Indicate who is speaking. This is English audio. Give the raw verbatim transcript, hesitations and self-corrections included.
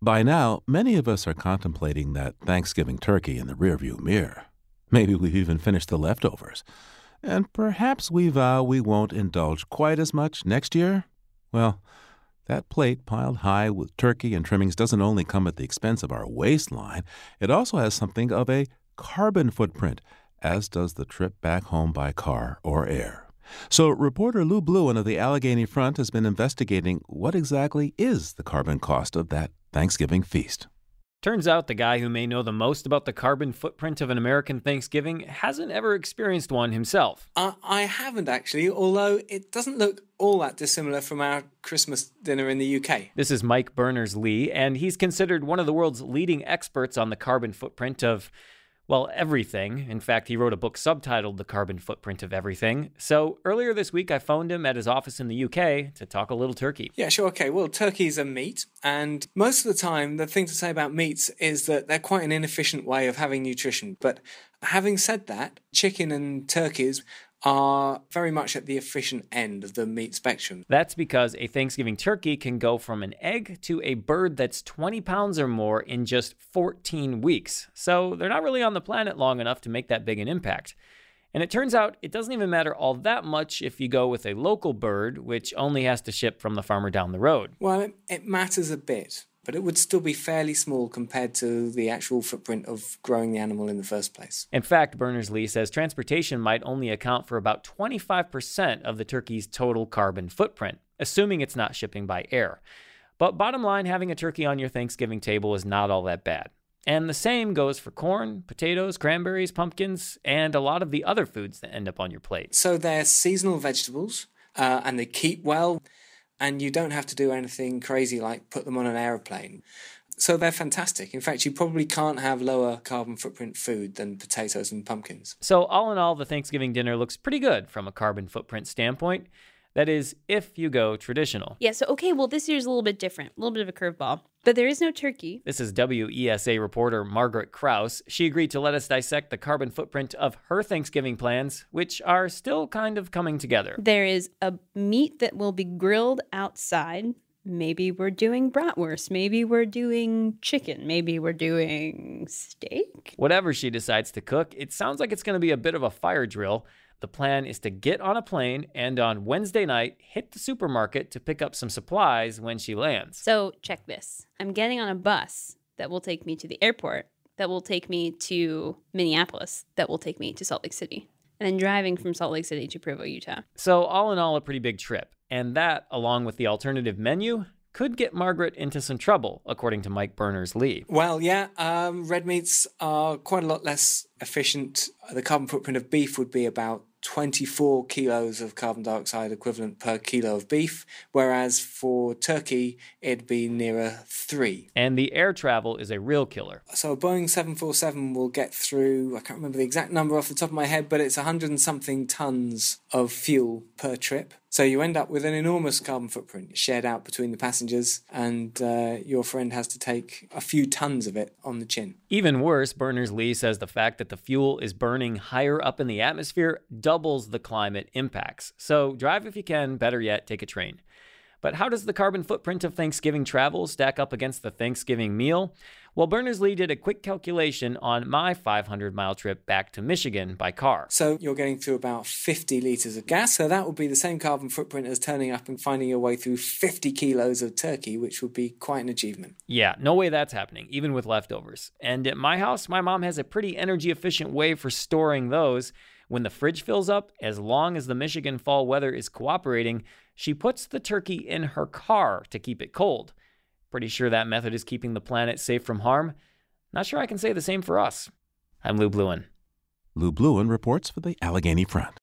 Speaker 1: By now, many of us are contemplating that Thanksgiving turkey in the rearview mirror. Maybe we've even finished the leftovers. And perhaps we vow we won't indulge quite as much next year. Well, that plate piled high with turkey and trimmings doesn't only come at the expense of our waistline, it also has something of a carbon footprint, as does the trip back home by car or air. So reporter Lou Bluin of the Allegheny Front has been investigating what exactly is the carbon cost of that Thanksgiving feast.
Speaker 2: Turns out the guy who may know the most about the carbon footprint of an American Thanksgiving hasn't ever experienced one himself.
Speaker 3: Uh, I haven't actually, although it doesn't look all that dissimilar from our Christmas dinner in the U K.
Speaker 2: This is Mike Berners-Lee, and he's considered one of the world's leading experts on the carbon footprint of, well, everything. In fact, he wrote a book subtitled The Carbon Footprint of Everything. So earlier this week, I phoned him at his office in the U K to talk a little turkey.
Speaker 3: Yeah, sure, okay. Well, turkey's a meat, and most of the time, the thing to say about meats is that they're quite an inefficient way of having nutrition. But having said that, chicken and turkeys are very much at the efficient end of the meat spectrum.
Speaker 2: That's because a Thanksgiving turkey can go from an egg to a bird that's twenty pounds or more in just fourteen weeks. So they're not really on the planet long enough to make that big an impact. And it turns out it doesn't even matter all that much if you go with a local bird, which only has to ship from the farmer down the road.
Speaker 3: Well, it, it matters a bit, but it would still be fairly small compared to the actual footprint of growing the animal in the first place.
Speaker 2: In fact, Berners-Lee says transportation might only account for about twenty-five percent of the turkey's total carbon footprint, assuming it's not shipping by air. But bottom line, having a turkey on your Thanksgiving table is not all that bad. And the same goes for corn, potatoes, cranberries, pumpkins, and a lot of the other foods that end up on your plate.
Speaker 3: So they're seasonal vegetables, uh, and they keep well, and you don't have to do anything crazy like put them on an aeroplane. So they're fantastic. In fact, you probably can't have lower carbon footprint food than potatoes and pumpkins.
Speaker 2: So all in all, the Thanksgiving dinner looks pretty good from a carbon footprint standpoint. That is, if you go traditional.
Speaker 4: Yeah, so, okay, well, this year's a little bit different, a little bit of a curveball. But there is no turkey.
Speaker 2: This is W E S A reporter Margaret Krause. She agreed to let us dissect the carbon footprint of her Thanksgiving plans, which are still kind of coming together.
Speaker 4: There is a meat that will be grilled outside. Maybe we're doing bratwurst. Maybe we're doing chicken. Maybe we're doing steak.
Speaker 2: Whatever she decides to cook, it sounds like it's going to be a bit of a fire drill. The plan is to get on a plane and on Wednesday night, hit the supermarket to pick up some supplies when she lands.
Speaker 4: So check this. I'm getting on a bus that will take me to the airport, that will take me to Minneapolis, that will take me to Salt Lake City, and then driving from Salt Lake City to Provo, Utah.
Speaker 2: So all in all, a pretty big trip. And that, along with the alternative menu, could get Margaret into some trouble, according to Mike Berners-Lee.
Speaker 3: Well, yeah, um, red meats are quite a lot less efficient. The carbon footprint of beef would be about twenty-four kilos of carbon dioxide equivalent per kilo of beef, whereas for turkey, it'd be nearer three.
Speaker 2: And the air travel is a real killer.
Speaker 3: So a Boeing seven forty-seven will get through, I can't remember the exact number off the top of my head, but it's one hundred and something tons of fuel per trip. So you end up with an enormous carbon footprint shared out between the passengers, and uh, your friend has to take a few tons of it on the chin.
Speaker 2: Even worse, Berners-Lee says the fact that the fuel is burning higher up in the atmosphere doubles the climate impacts. So drive if you can, better yet, take a train. But how does the carbon footprint of Thanksgiving travel stack up against the Thanksgiving meal? Well, Berners-Lee did a quick calculation on my five hundred mile trip back to Michigan by car.
Speaker 3: So you're getting through about fifty litres of gas, so that would be the same carbon footprint as turning up and finding your way through fifty kilos of turkey, which would be quite an achievement.
Speaker 2: Yeah, no way that's happening, even with leftovers. And at my house, my mom has a pretty energy-efficient way for storing those. When the fridge fills up, as long as the Michigan fall weather is cooperating, she puts the turkey in her car to keep it cold. Pretty sure that method is keeping the planet safe from harm. Not sure I can say the same for us. I'm Lou Bluin.
Speaker 1: Lou Bluin reports for the Allegheny Front.